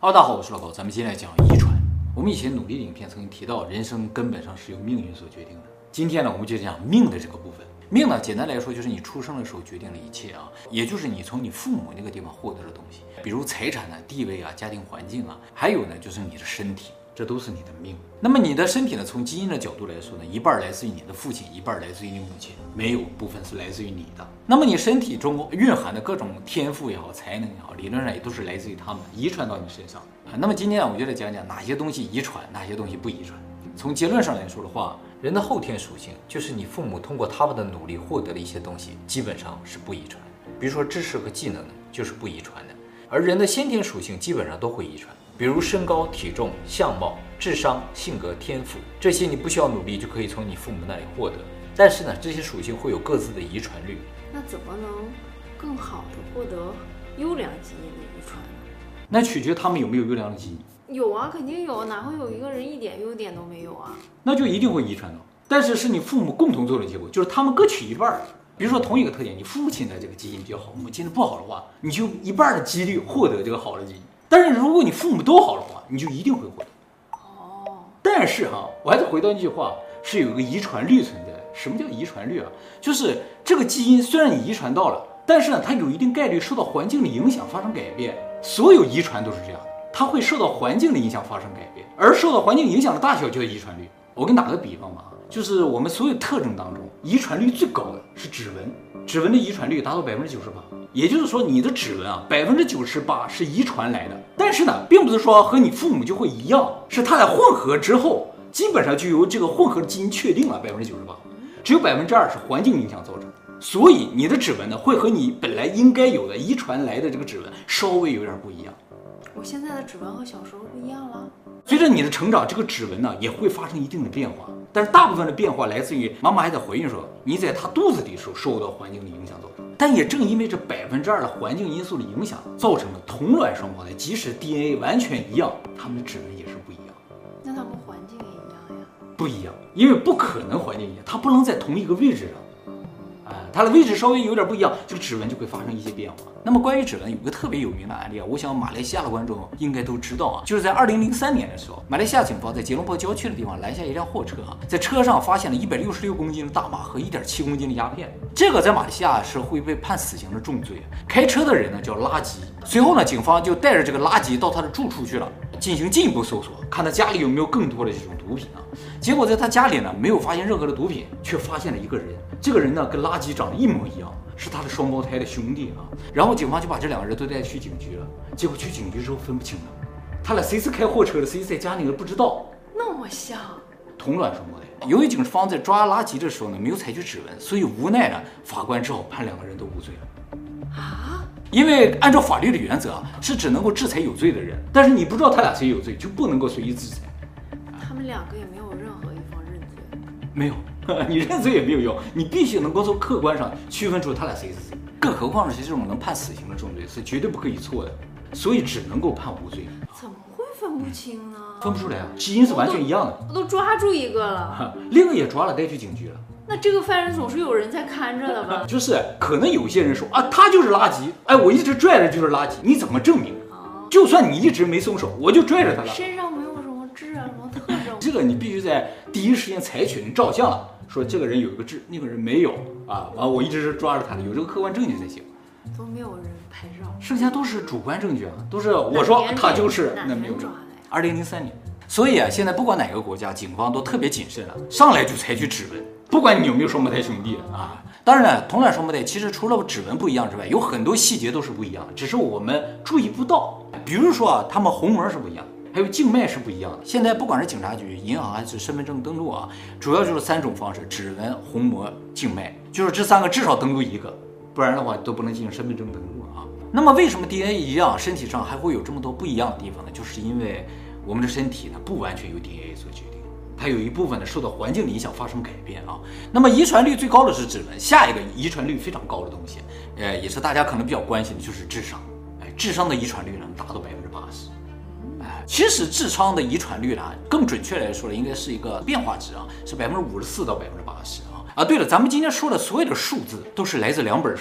大家好，我是老高，咱们今天来讲遗传。我们以前努力的影片曾经提到，人生根本上是由命运所决定的。今天呢，我们就讲命的这个部分。命呢，简单来说就是你出生的时候决定了一切啊，也就是你从你父母那个地方获得的东西，比如财产啊、地位啊、家庭环境啊，还有呢就是你的身体，这都是你的命。那么你的身体呢，从基因的角度来说呢，一半来自于你的父亲，一半来自于你母亲，没有部分是来自于你的。那么你身体中蕴含的各种天赋也好、才能也好，理论上也都是来自于他们遗传到你身上啊。那么今天呢，我就来讲讲哪些东西遗传，哪些东西不遗传。从结论上来说的话，人的后天属性就是你父母通过他们的努力获得的一些东西，基本上是不遗传。比如说知识和技能呢，就是不遗传的。而人的先天属性基本上都会遗传，比如身高、体重、相貌、智商、性格、天赋，这些你不需要努力就可以从你父母那里获得。但是呢，这些属性会有各自的遗传率。 那怎么能更好的获得优良基因的遗传呢？ 那取决他们有没有优良的基因。 有啊，肯定有，哪会有一个人一点优点都没有啊？ 那就一定会遗传到，但是是你父母共同做的结果，就是他们各取一半。比如说同一个特点，你父亲的这个基因比较好，母亲的不好的话，你就一半的几率获得这个好的基因。但是如果你父母都好的话，你就一定会获得。 哦， 但是我还是回到那句话，是有一个遗传率存在的。什么叫遗传率啊？就是这个基因虽然你遗传到了，但是呢，它有一定概率受到环境的影响发生改变。所有遗传都是这样的，它会受到环境的影响发生改变，而受到环境影响的大小就是遗传率。我给你打个比方吧，就是我们所有特征当中，遗传率最高的是指纹，指纹的遗传率达到98%，也就是说你的指纹啊，98%是遗传来的。但是呢，并不是说和你父母就会一样，是它俩混合之后，基本上就由这个混合的基因确定了98%，只有2%是环境影响造成的。所以你的指纹呢，会和你本来应该有的遗传来的这个指纹稍微有点不一样。 我现在的指纹和小时候不一样了。 随着你的成长，这个指纹呢也会发生一定的变化，但是大部分的变化来自于妈妈还在怀孕的时候，你在她肚子里的时候受到环境的影响造成。但也正因为这2%的环境因素的影响，造成了同卵双胞胎，即使 DNA 完全一样，他们的指纹也是不一样。 那他们环境也一样呀？ 不一样，因为不可能环境一样，它不能在同一个位置上。它的位置稍微有点不一样，这个指纹就会发生一些变化。那么关于指纹有个特别有名的案例啊，我想马来西亚的观众应该都知道啊，就是在2003年的时候，马来西亚警方在吉隆坡郊区的地方拦下一辆货车在车上发现了166公斤的大麻和1.7公斤的鸦片。这个在马来西亚是会被判死刑的重罪。开车的人呢叫拉吉。随后呢，警方就带着这个拉吉到他的住处去了，进行进一步搜索，看他家里有没有更多的这种毒品啊。结果在他家里呢没有发现任何的毒品，却发现了一个人。这个人呢跟拉吉长得一模一样，是他的双胞胎的兄弟啊。然后警方就把这2个人都带去警局了。结果去警局之后分不清了，他俩谁是开货车的，谁是在家里的不知道。 那么像同卵双胞胎。由于警方在抓拉吉的时候呢没有采取指纹，所以无奈呢法官只好判2个人都无罪了。 啊？ 因为按照法律的原则啊，是只能够制裁有罪的人，但是你不知道他俩谁有罪，就不能够随意制裁。 他们2个也没有任何一方认罪。 没有，你认罪也没有用，你必须能够从客观上区分出他俩谁是谁。更何况是这种能判死刑的重罪是绝对不可以错的，所以只能够判无罪。 怎么会分不清呢？ 分不出来啊，基因是完全一样的。 我都抓住一个了， 另一个也抓了，带去警局了。 那这个犯人总是有人在看着的吧？ 就是可能有些人说啊，他就是垃圾，哎，我一直拽着就是垃圾，你怎么证明？就算你一直没松手，我就拽着他了。 身上没有什么痣啊，什么特征？ 这个你必须在第一时间采取，你照相了，说这个人有一个痣，那个人没有啊，完我一直是抓着他的，有这个客观证据才行。 都没有人拍照， 剩下都是主观证据啊，都是我说他就是，那没有用。2003年，所以啊，现在不管哪个国家，警方都特别谨慎了，上来就采取指纹，不管你有没有双胞胎兄弟啊。当然呢，同卵双胞胎其实除了指纹不一样之外，有很多细节都是不一样的，只是我们注意不到。比如说啊，他们虹膜是不一样的，还有静脉是不一样的。现在不管是警察局、银行还是身份证登录啊，主要就是3种方式：指纹、虹膜、静脉，就是这3个至少登录一个，不然的话都不能进行身份证登录啊。那么为什么 DNA 一样，身体上还会有这么多不一样的地方呢？就是因为我们的身体呢不完全由 DNA 所决定，它有一部分呢受到环境的影响发生改变啊。那么遗传率最高的是指纹，下一个遗传率非常高的东西，也是大家可能比较关心的就是智商。智商的遗传率呢达到80%。其实智商的遗传率呢，更准确来说呢，应该是一个变化值啊，是54%到80%啊。对了，咱们今天说的所有的数字都是来自2本书。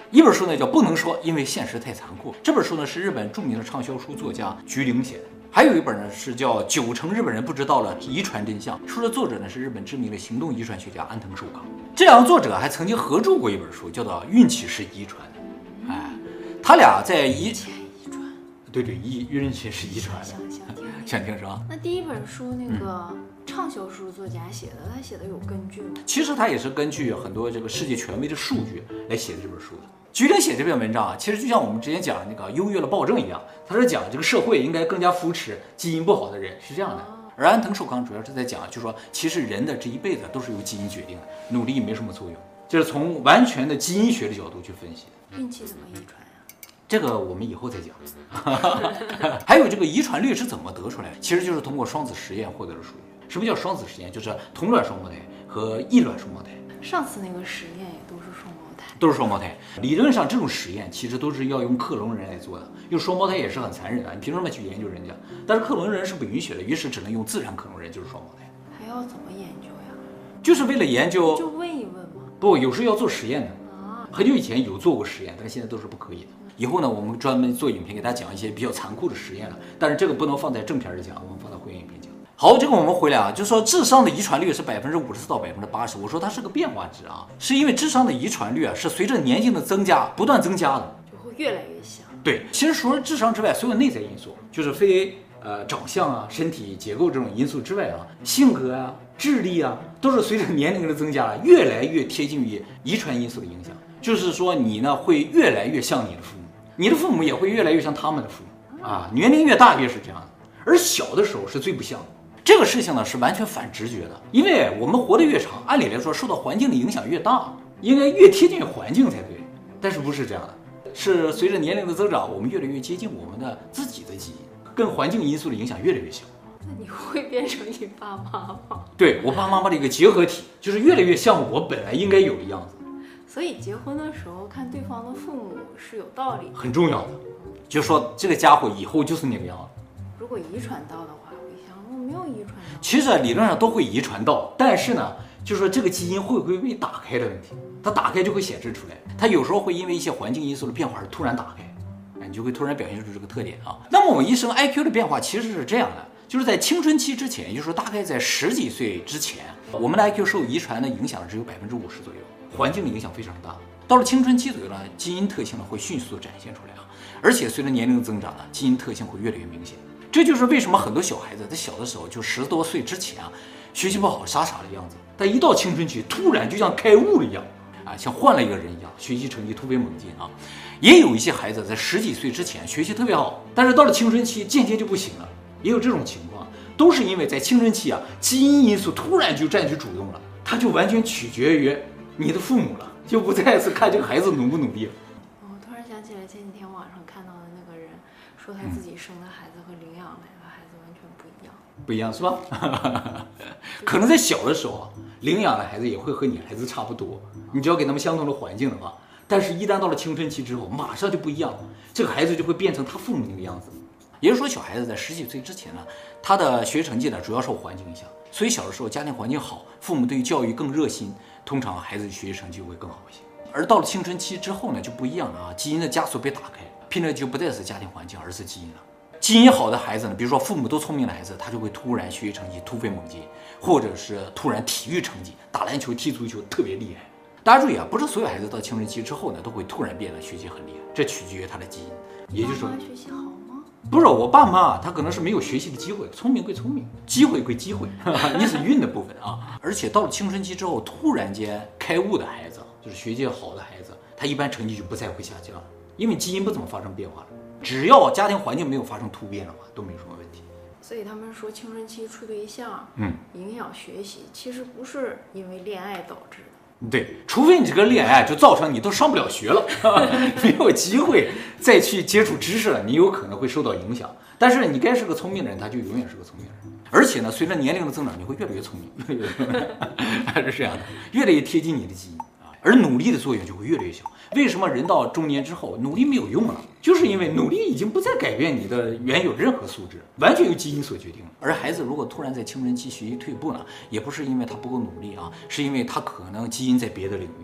一本书呢叫《不能说，因为现实太残酷》，这本书呢是日本著名的畅销书作家菊岭写的。还有一本呢是叫《90%日本人不知道的遗传真相》，书的作者呢是日本知名的行动遗传学家安藤寿康。这两个作者还曾经合著过一本书，叫做《运气是遗传的》。哎，他俩在遗传， 对，运气是遗传的，想听是吧？ 那第一本书那个畅销书作家写的，他写的有根据吗？ 其实他也是根据很多这个世界权威的数据来写的这本书的。菊岭写这篇文章啊，其实就像我们之前讲的那个优越了暴政一样，他是讲这个社会应该更加扶持基因不好的人，是这样的。而安藤寿康主要是在讲，就是说其实人的这一辈子都是由基因决定的，努力没什么作用，就是从完全的基因学的角度去分析的。 运气怎么遗传啊？ 这个我们以后再讲。还有这个遗传率是怎么得出来的？其实就是通过双子实验获得的数据。什么叫双子实验？就是同卵双胞胎和异卵双胞胎。 上次那个实验也都是双胞胎， 都是双胞胎。理论上这种实验其实都是要用克隆人来做的，用双胞胎也是很残忍的，你凭什么去研究人家？但是克隆人是不允许的，于是只能用自然克隆人，就是双胞胎。 还要怎么研究呀？ 就是为了研究， 就问一问吗？ 不，有时候要做实验的。很久以前有做过实验，但是现在都是不可以的。以后呢，我们专门做影片给大家讲一些比较残酷的实验了，但是这个不能放在正片里讲，我们放在会员影片讲。好，这个我们回来啊，就说智商的遗传率是54%到80%，我说它是个变化值啊，是因为智商的遗传率啊是随着年龄的增加不断增加的， 就会越来越像。 对，其实除了智商之外，所有内在因素，就是非长相啊、身体结构这种因素之外啊，性格啊、智力啊，都是随着年龄的增加越来越贴近于遗传因素的影响。就是说你呢会越来越像你的父母，你的父母也会越来越像他们的父母啊，年龄越大越是这样的，而小的时候是最不像的。这个事情呢是完全反直觉的，因为我们活得越长，按理来说受到环境的影响越大，应该越贴近环境才对，但是不是这样的，是随着年龄的增长，我们越来越接近我们的自己的基因，跟环境因素的影响越来越小。 那你会变成你爸妈吗？ 对，我爸妈妈的一个结合体，就是越来越像我本来应该有的样子。 所以结婚的时候看对方的父母是有道理的， 很重要的，就说这个家伙以后就是那个样子。 如果遗传到的话，我想我没有遗传到。 其实理论上都会遗传到，但是呢，就是说这个基因会不会被打开的问题，它打开就会显示出来，它有时候会因为一些环境因素的变化而突然打开，你就会突然表现出这个特点啊。那么我们一生 IQ 的变化其实是这样的，就是在青春期之前，也就是说大概在10几岁之前，我们的 IQ 受遗传的影响只有50%左右，环境的影响非常大。到了青春期左右呢，基因特性呢会迅速地展现出来啊，而且随着年龄的增长呢，基因特性会越来越明显。这就是为什么很多小孩子在小的时候就10多岁之前啊，学习不好傻傻的样子，但一到青春期突然就像开悟了一样啊，像换了一个人一样，学习成绩突飞猛进啊。也有一些孩子在10几岁之前学习特别好，但是到了青春期渐渐就不行了，也有这种情况，都是因为在青春期啊，基因因素突然就占据主动了，它就完全取决于你的父母了，就不再是看这个孩子努不努力了。 我突然想起来前几天网上看到的那个人说他自己生的孩子和领养来的孩子完全不一样， 不一样是吧？可能在小的时候啊，领养的孩子也会和你孩子差不多，你只要给他们相同的环境的话，但是一旦到了青春期之后，马上就不一样了，这个孩子就会变成他父母那个样子。也就是说，小孩子在10几岁之前呢，他的学习成绩呢主要受环境影响，所以小的时候家庭环境好，父母对于教育更热心，通常孩子的学习成绩会更好一些。而到了青春期之后呢，就不一样了啊，基因的枷锁被打开，拼的就不再是家庭环境，而是基因了。基因好的孩子呢，比如说父母都聪明的孩子，他就会突然学习成绩突飞猛进，或者是突然体育成绩，打篮球、踢足球特别厉害。大家注意啊，不是所有孩子到青春期之后呢，都会突然变得学习很厉害，这取决于他的基因。也就是说， 学习好吗？ 不是我爸妈，他可能是没有学习的机会，聪明归聪明，机会归机会，你是运的部分啊。而且到了青春期之后，突然间开悟的孩子，就是学习好的孩子，他一般成绩就不再会下降，因为基因不怎么发生变化了。只要家庭环境没有发生突变的话，都没有什么问题。 所以他们说青春期处对象，影响学习，其实不是因为恋爱导致的。 对，除非你这个恋爱就造成你都上不了学了，没有机会再去接触知识了，你有可能会受到影响。但是你该是个聪明的人，他就永远是个聪明人。而且呢，随着年龄的增长，你会越来越聪明，还是这样的，越来越贴近你的基因啊。而努力的作用就会越来越小。为什么人到中年之后努力没有用了？就是因为努力已经不再改变你的原有任何素质，完全由基因所决定了。而孩子如果突然在青春期学习退步呢，也不是因为他不够努力啊，是因为他可能基因在别的领域，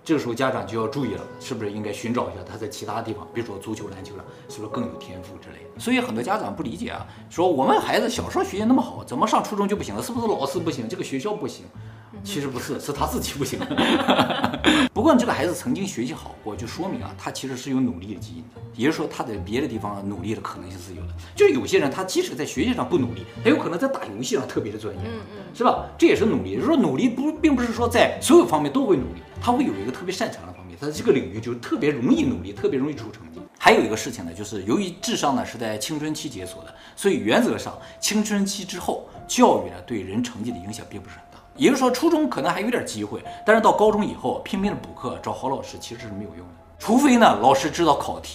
这个时候家长就要注意了，是不是应该寻找一下他在其他地方，比如说足球、篮球上，是不是更有天赋之类的。所以很多家长不理解啊，说我们孩子小时候学习那么好，怎么上初中就不行了？是不是老师不行，这个学校不行？其实不是，是他自己不行。不过这个孩子曾经学习好过，就说明啊，他其实是有努力的基因的，也就是说他在别的地方努力的可能性是有的。就是有些人他即使在学习上不努力，他有可能在打游戏上特别的专业，是吧？这也是努力。就是说努力并不是说在所有方面都会努力，他会有一个特别擅长的方面，他这个领域就特别容易努力，特别容易出成绩。还有一个事情呢，就是由于智商呢是在青春期解锁的，所以原则上青春期之后，教育呢对人成绩的影响并不是很大。也就是说，初中可能还有点机会，但是到高中以后，拼命的补课，找好老师其实是没有用的，除非呢老师知道考题，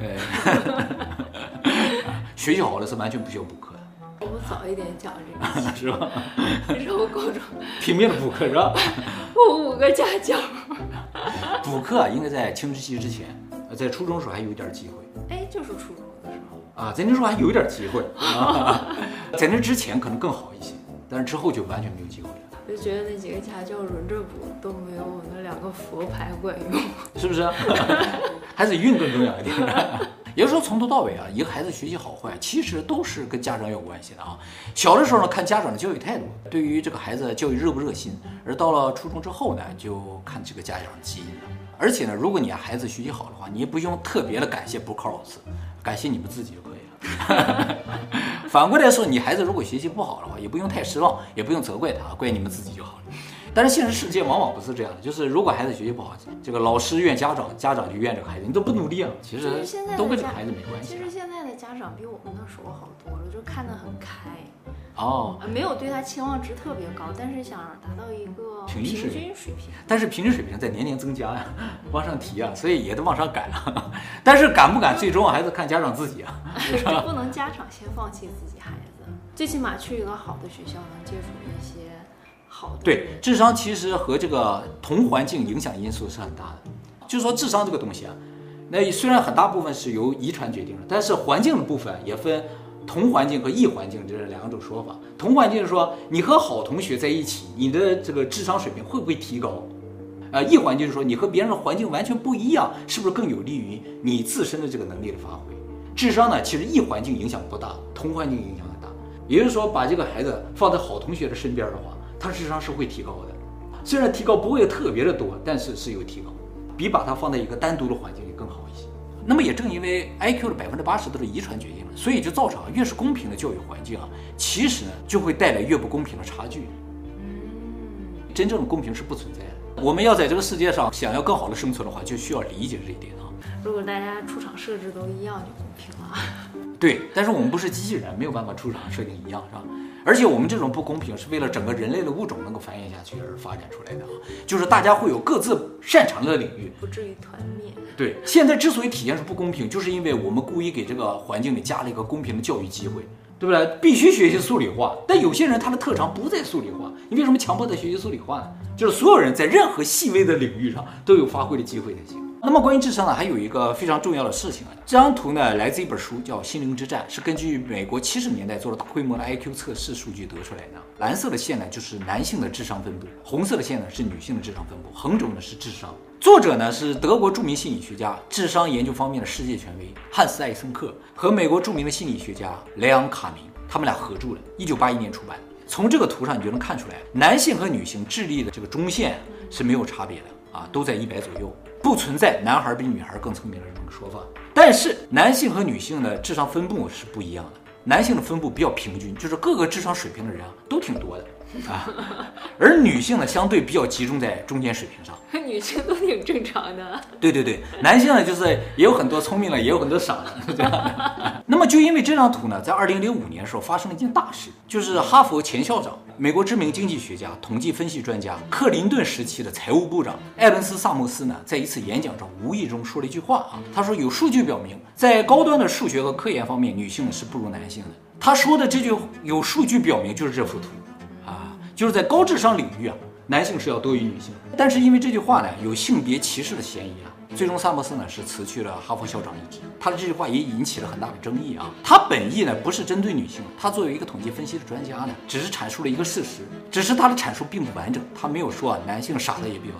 学习好了是完全不需要补课的。 我早一点讲这个是吧？ 那时候我高中拼命的补课是吧？ 我5个家教。 补课应该在青春期之前，在初中的时候还有一点机会。 哎，就是初中的时候啊，在那时候还有一点机会啊，在那之前可能更好一些，但是之后就完全没有机会了。 就觉得那几个家教轮着补都没有我那2个佛牌管用， 是不是？还是运更重要一点。也就是说，从头到尾啊，一个孩子学习好坏，其实都是跟家长有关系的啊。小的时候呢，看家长的教育态度，对于这个孩子教育热不热心；而到了初中之后呢，就看这个家长的基因了。而且呢，如果你孩子学习好的话，你也不用特别的感谢补课老师，感谢你们自己就可以了。反过来说，你孩子如果学习不好的话，也不用太失望，也不用责怪他，怪你们自己就好了。但是现实世界往往不是这样的，就是如果孩子学习不好，这个老师怨家长，家长就怨这个孩子，你都不努力啊，其实都跟这个孩子没关系。 其实现在的家长比我们那时候好多了，就看得很开。 哦， 没有对他期望值特别高，但是想达到一个平均水平。 但是平均水平在年年增加呀，往上提啊，所以也得往上赶了。但是赶不赶，最终还是看家长自己啊。 就不能家长先放弃自己孩子，最起码去一个好的学校，能接触一些好的。 对，智商其实和这个同环境影响因素是很大的。就是说，智商这个东西啊，那虽然很大部分是由遗传决定的，但是环境的部分也分同环境和异环境这2种说法。同环境是说你和好同学在一起，你的这个智商水平会不会提高？异环境就是说你和别人的环境完全不一样，是不是更有利于你自身的这个能力的发挥？智商呢，其实异环境影响不大，同环境影响很大。也就是说，把这个孩子放在好同学的身边的话，他智商是会提高的。虽然提高不会特别的多，但是是有提高，比把他放在一个单独的环境里更好一些。那么也正因为 IQ 的80%都是遗传决定的，所以就造成越是公平的教育环境啊，其实呢就会带来越不公平的差距。真正的公平是不存在的。我们要在这个世界上想要更好的生存的话，就需要理解这一点啊。 如果大家出厂设置都一样，就公平了。 对，但是我们不是机器人，没有办法出厂设定一样，是吧？而且我们这种不公平是为了整个人类的物种能够繁衍下去而发展出来的啊，就是大家会有各自擅长的领域， 不至于团灭。 对，现在之所以体现出不公平，就是因为我们故意给这个环境里加了一个公平的教育机会，对不对？必须学习数理化，但有些人他的特长不在数理化，你为什么强迫他学习数理化呢？就是所有人在任何细微的领域上都有发挥的机会才行。那么关于智商呢，还有一个非常重要的事情啊，这张图呢来自一本书叫《心灵之战》，是根据美国70年代做了大规模的 IQ 测试数据得出来的。蓝色的线呢就是男性的智商分布，红色的线呢是女性的智商分布，横轴呢是智商。作者呢是德国著名心理学家、智商研究方面的世界权威汉斯·艾森克和美国著名的心理学家莱昂·卡明，他们俩合著了，1981年出版。从这个图上你就能看出来，男性和女性智力的这个中线是没有差别的啊，都在100左右，不存在男孩比女孩更聪明的这种说法。但是男性和女性的智商分布是不一样的，男性的分布比较平均，就是各个智商水平的人啊都挺多的啊，而女性呢相对比较集中在中间水平上。 女性都挺正常的。 对对对，男性呢就是也有很多聪明的，也有很多傻的，这样的。那么就因为这张图呢，在2005年的时候发生了一件大事，就是哈佛前校长、美国知名经济学家、统计分析专家、克林顿时期的财务部长艾伦斯·萨默斯呢，在一次演讲中无意中说了一句话啊，他说有数据表明，在高端的数学和科研方面，女性是不如男性的。他说的这句有数据表明就是这幅图啊，就是在高智商领域啊，男性是要多于女性。但是因为这句话呢有性别歧视的嫌疑啊，最终萨默斯呢是辞去了哈佛校长一职。他的这句话也引起了很大的争议啊。他本意呢不是针对女性，他作为一个统计分析的专家呢，只是阐述了一个事实，只是他的阐述并不完整，他没有说啊男性傻的也比较多。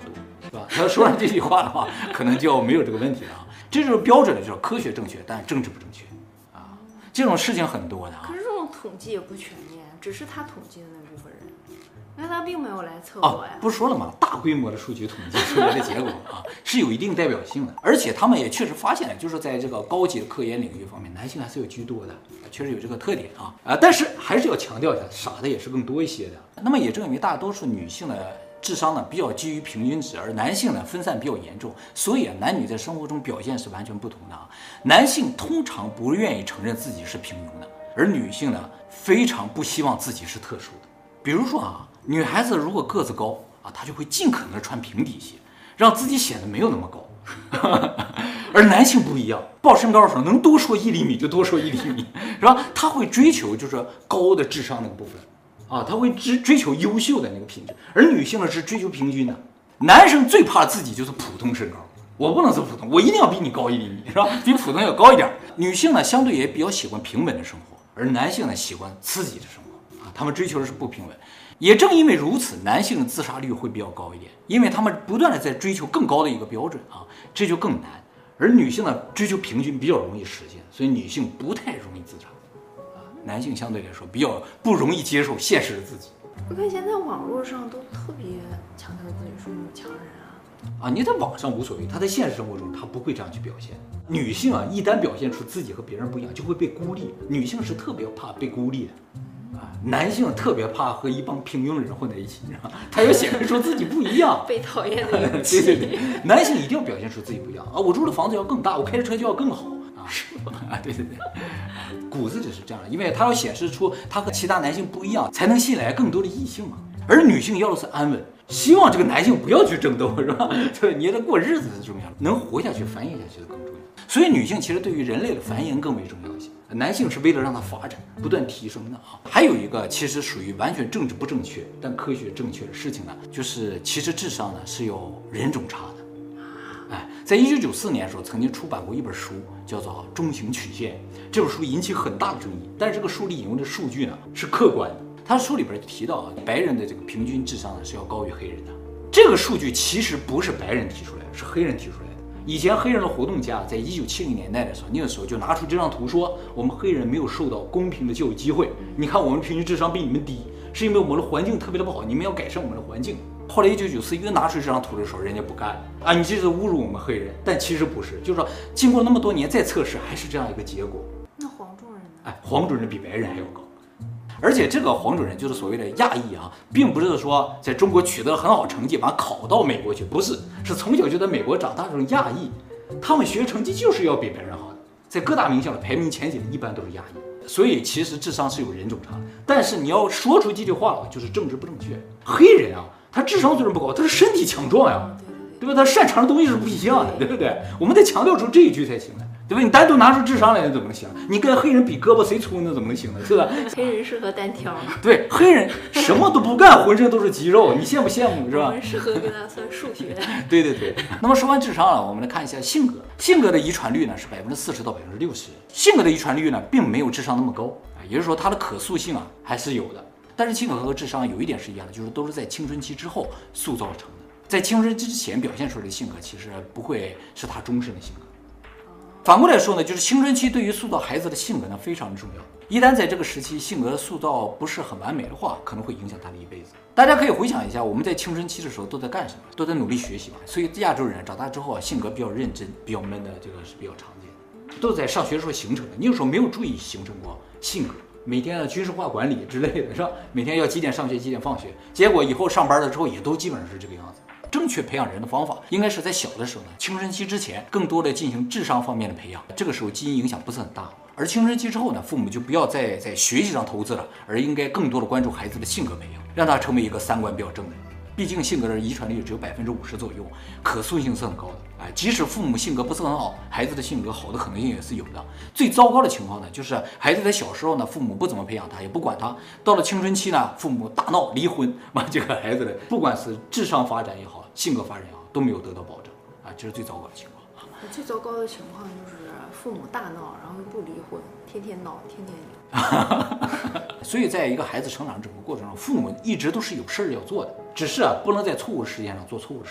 是吧？他要说上这句话的话，可能就没有这个问题了啊。这就是标准的，就是科学正确，但政治不正确啊。这种事情很多的啊。 可是这种统计也不全面，只是他统计的那部分人，因为他并没有来测我呀。 不是说了吗？大规模的数据统计出来的结果啊，是有一定代表性的。而且他们也确实发现了，就是在这个高级的科研领域方面，男性还是有居多的，确实有这个特点啊。但是还是要强调一下，傻的也是更多一些的。那么也正因为大多数女性的智商呢比较基于平均值，而男性呢分散比较严重，所以男女在生活中表现是完全不同的啊。男性通常不愿意承认自己是平庸的，而女性呢非常不希望自己是特殊的。比如说啊，女孩子如果个子高啊，她就会尽可能的穿平底鞋，让自己显得没有那么高。而男性不一样，报身高的时候能多说1厘米就多说1厘米，是吧？他会追求就是高的智商那个部分。啊，他会追求优秀的那个品质，而女性呢是追求平均的。男生最怕自己就是普通身高，我不能是普通，我一定要比你高1厘米，是吧？比普通要高一点。女性呢相对也比较喜欢平稳的生活，而男性呢喜欢刺激的生活啊，他们追求的是不平稳。也正因为如此，男性的自杀率会比较高一点，因为他们不断的在追求更高的一个标准啊，这就更难。而女性呢追求平均比较容易实现，所以女性不太容易自杀。男性相对来说比较不容易接受现实的自己。 我看现在网络上都特别强调自己是女强人啊。 你在网上无所谓，他在现实生活中他不会这样去表现。女性啊，一旦表现出自己和别人不一样，就会被孤立。女性是特别怕被孤立的啊，男性特别怕和一帮平庸人混在一起，你知道吗？他要显示出自己不一样， 被讨厌的勇气。 对，男性一定要表现出自己不一样啊！我住的房子要更大，我开的车就要更好。是吧？对，骨子里是这样的，因为他要显示出他和其他男性不一样，才能吸引来更多的异性嘛。而女性要的是安稳，希望这个男性不要去争斗，是吧？对，你的过日子是重要的，能活下去、繁衍下去的更重要。所以女性其实对于人类的繁衍更为重要一些，男性是为了让它发展、不断提升的啊。还有一个其实属于完全政治不正确但科学正确的事情呢，就是其实智商呢是有人种差的。在1994年的时候，曾经出版过一本书，叫做《中型曲线》。这本书引起很大的争议，但是这个书里引用的数据呢是客观的。他书里边提到白人的这个平均智商呢是要高于黑人的。这个数据其实不是白人提出来的，是黑人提出来的。以前黑人的活动家在1970年代的时候，那个时候就拿出这张图说，我们黑人没有受到公平的教育机会。你看我们平均智商比你们低，是因为我们的环境特别的不好，你们要改善我们的环境。后来1994又拿出这张图的时候，人家不干啊，你这是侮辱我们黑人。但其实不是，就是说经过那么多年再测试，还是这样一个结果。 那黄种人呢？ 黄种人比白人还要高，而且这个黄种人就是所谓的亚裔啊，并不是说在中国取得了很好成绩，把考到美国去，不是，是从小就在美国长大这种亚裔，他们学成绩就是要比白人好的，在各大名校的排名前几的一般都是亚裔。所以其实智商是有人种差的，但是你要说出这句话就是政治不正确。黑人啊，他智商虽然不高，他是身体强壮呀，对吧？他擅长的东西是不一样的，对不对？我们得强调出这一句才行的，对吧？你单独拿出智商来，那怎么能行？你跟黑人比胳膊谁粗，那怎么能行呢？是吧？ 黑人适合单挑， 对，黑人什么都不干，浑身都是肌肉，你羡不羡慕？是吧？ 我们适合跟他算数学。 对。那么说完智商了，我们来看一下性格。性格的遗传率呢是40%到60%。性格的遗传率呢并没有智商那么高啊，也就是说它的可塑性啊还是有的。但是性格和智商有一点是一样的，就是都是在青春期之后塑造成的。在青春期之前表现出来的性格，其实不会是他终身的性格。反过来说呢，就是青春期对于塑造孩子的性格呢非常重要。一旦在这个时期性格的塑造不是很完美的话，可能会影响他的一辈子。大家可以回想一下，我们在青春期的时候都在干什么？都在努力学习嘛。所以亚洲人长大之后啊，性格比较认真、比较闷的，这个是比较常见的，都在上学的时候形成的。你有时候没有注意形成过性格。每天的军事化管理之类的，是吧？每天要几点上学，几点放学，结果以后上班了之后也都基本上是这个样子。正确培养人的方法，应该是在小的时候呢，青春期之前，更多的进行智商方面的培养。这个时候基因影响不是很大。而青春期之后呢，父母就不要再在学习上投资了，而应该更多的关注孩子的性格培养，让他成为一个三观比较正的人。毕竟性格的遗传率只有50%左右，可塑性是很高的。即使父母性格不是很好，孩子的性格好的可能性也是有的。最糟糕的情况呢，就是孩子在小时候呢，父母不怎么培养他，也不管他。到了青春期呢，父母大闹离婚，这个孩子的不管是智商发展也好，性格发展也好，都没有得到保证这是最糟糕的情况。 最糟糕的情况就是父母大闹，然后又不离婚，天天闹，天天离。 所以在一个孩子成长整个过程中，父母一直都是有事儿要做的，只是不能在错误时间上做错误事。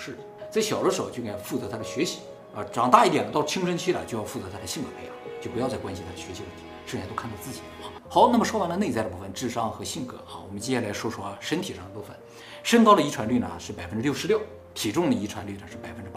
在小的时候就应该负责他的学习啊，长大一点了，到青春期了就要负责他的性格培养，就不要再关心他的学习问题，剩下都看到自己啊。好，那么说完了内在的部分，智商和性格啊，我们接下来说说身体上的部分。身高的遗传率呢是66%，体重的遗传率呢是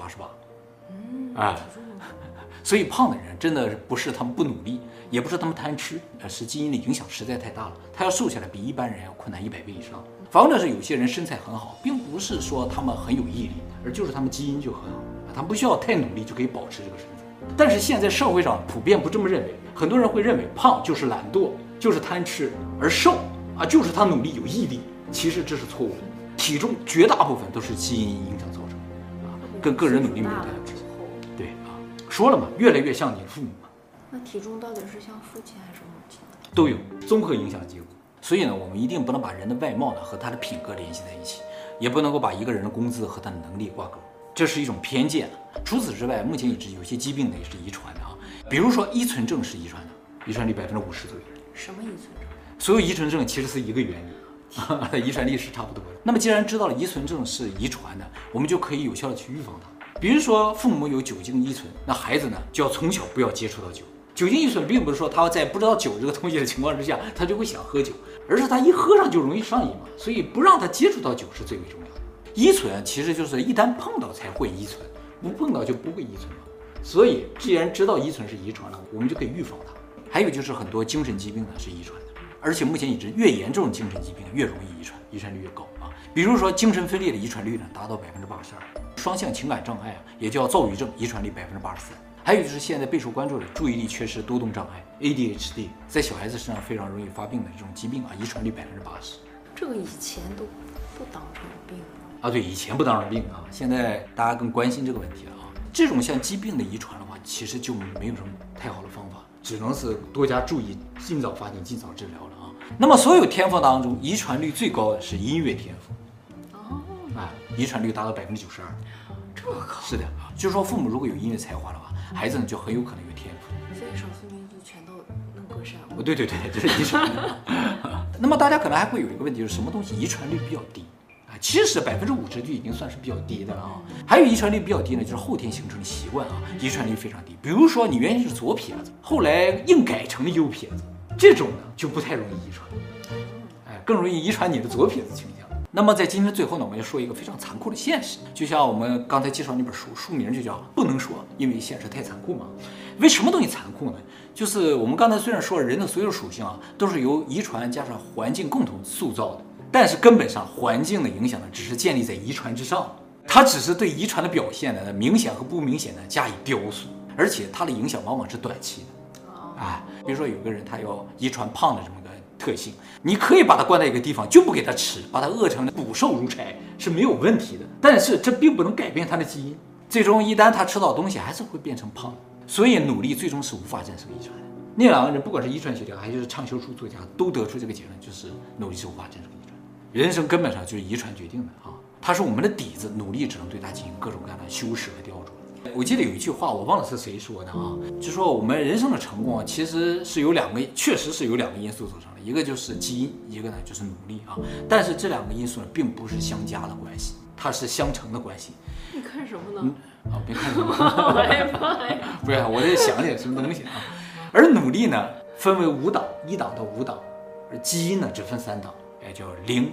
88%。哎，所以胖的人真的不是他们不努力，也不是他们贪吃，而是基因的影响实在太大了。他要瘦下来比一般人要困难100倍以上。反过来是有些人身材很好，并不是说他们很有毅力，而就是他们基因就很好，他们不需要太努力就可以保持这个身材。但是现在社会上普遍不这么认为，很多人会认为胖就是懒惰，就是贪吃，而瘦啊就是他努力有毅力。其实这是错误的，体重绝大部分都是基因影响造成的啊，跟个人努力没有太大关系。对啊，说了嘛，越来越像你的父母嘛。 那体重到底是像父亲还是母亲呢？ 都有综合影响结果。所以呢，我们一定不能把人的外貌呢和他的品格联系在一起，也不能够把一个人的工资和他的能力挂钩，这是一种偏见。除此之外，目前已知有些疾病呢也是遗传的啊，比如说依存症是遗传的，遗传率50%左右。 什么遗存症？ 所有遗传症其实是一个原理，遗传率是差不多的。那么既然知道了遗存症是遗传的，我们就可以有效的去预防它。比如说父母有酒精依存，那孩子呢就要从小不要接触到酒。酒精依存并不是说他在不知道酒这个东西的情况之下，他就会想喝酒，而是他一喝上就容易上瘾嘛，所以不让他接触到酒是最为重要的。依存其实就是一旦碰到才会依存，不碰到就不会依存嘛。所以既然知道依存是遗传了，我们就可以预防它。还有就是很多精神疾病呢是遗传的，而且目前已知越严重的精神疾病越容易遗传，遗传率越高啊。比如说精神分裂的遗传率呢达到82%，双向情感障碍啊，也叫躁郁症，遗传率83%。还有就是现在备受关注的注意力缺失多动障碍 ADHD， 在小孩子身上非常容易发病的这种疾病啊，遗传率80%。 这个以前都不当成病啊，对，以前不当成病啊，现在大家更关心这个问题了啊。这种像疾病的遗传的话，其实就没有什么太好的方法，只能是多加注意，尽早发现，尽早治疗了啊。那么所有天赋当中，遗传率最高的是音乐天赋。哦，啊，遗传率达到92%。 这么高？ 是的啊，就是说父母如果有音乐才华的话，孩子呢就很有可能有天赋。 所以少数民族全都能歌善舞。 对，这是遗传的。那么大家可能还会有一个问题，就是什么东西遗传率比较低啊？其实50%就已经算是比较低的了啊。还有遗传率比较低呢，就是后天形成的习惯啊，遗传率非常低。比如说你原先是左撇子，后来硬改成了右撇子，这种呢就不太容易遗传，更容易遗传你的左撇子倾向。那么在今天最后呢，我们要说一个非常残酷的现实，就像我们刚才介绍那本书，书名就叫《不能说，因为现实太残酷》嘛。为什么东西残酷呢？就是我们刚才虽然说人的所有属性啊，都是由遗传加上环境共同塑造的，但是根本上环境的影响呢，只是建立在遗传之上，它只是对遗传的表现呢明显和不明显的加以雕塑，而且它的影响往往是短期的。比如说有个人他要遗传胖的这么个特性，你可以把它关在一个地方，就不给他吃，把他饿成骨瘦如柴是没有问题的。但是这并不能改变他的基因，最终一旦他吃到东西，还是会变成胖。所以努力最终是无法战胜遗传的。那两个人不管是遗传学家还是畅销书作家，都得出这个结论，就是努力是无法战胜遗传。人生根本上就是遗传决定的啊，它是我们的底子，努力只能对它进行各种各样的修饰和雕琢。我记得有一句话，我忘了是谁说的啊，就说我们人生的成功啊，其实是有确实是由两个因素组成的，一个就是基因，一个呢就是努力啊。但是这两个因素呢，并不是相加的关系，它是相乘的关系。 你看什么呢？ 别看什么， 我害怕呀！ 不是，我在想点什么东西啊。而努力呢，分为5档，1档到5档，而基因呢只分3档，叫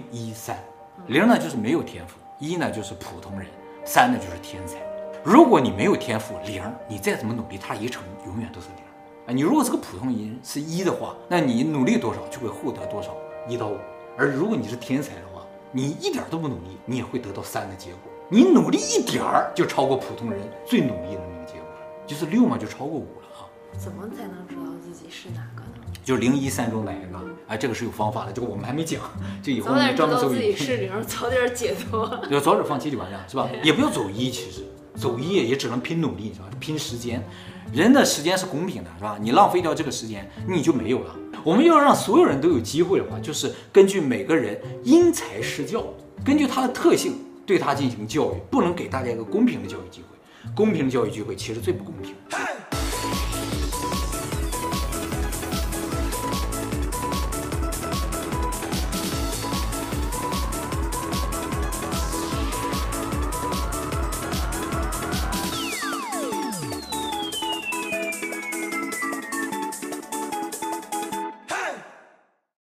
0、1、3。0呢就是没有天赋，1呢就是普通人，3呢就是天才。如果你没有天赋0，你再怎么努力，它一乘永远都是0啊。你如果是个普通人是1的话，那你努力多少就会获得多少，1到5。而如果你是天才的话，你一点都不努力，你也会得到3的结果。你努力一点儿就超过普通人最努力的那个结果，就是6嘛，就超过5了啊。 怎么才能知道自己是哪个呢？ 就是0、1、3中哪一个啊？这个是有方法的，这个我们还没讲，这以后早点知道专门走自己是0，早点解脱。 要早点放弃就完了，是吧？也不要走1，其实走1也只能拼努力，是吧？拼时间，人的时间是公平的，是吧？你浪费掉这个时间，你就没有了。我们要让所有人都有机会的话，就是根据每个人因材施教，根据他的特性对他进行教育，不能给大家一个公平的教育机会。公平的教育机会其实最不公平。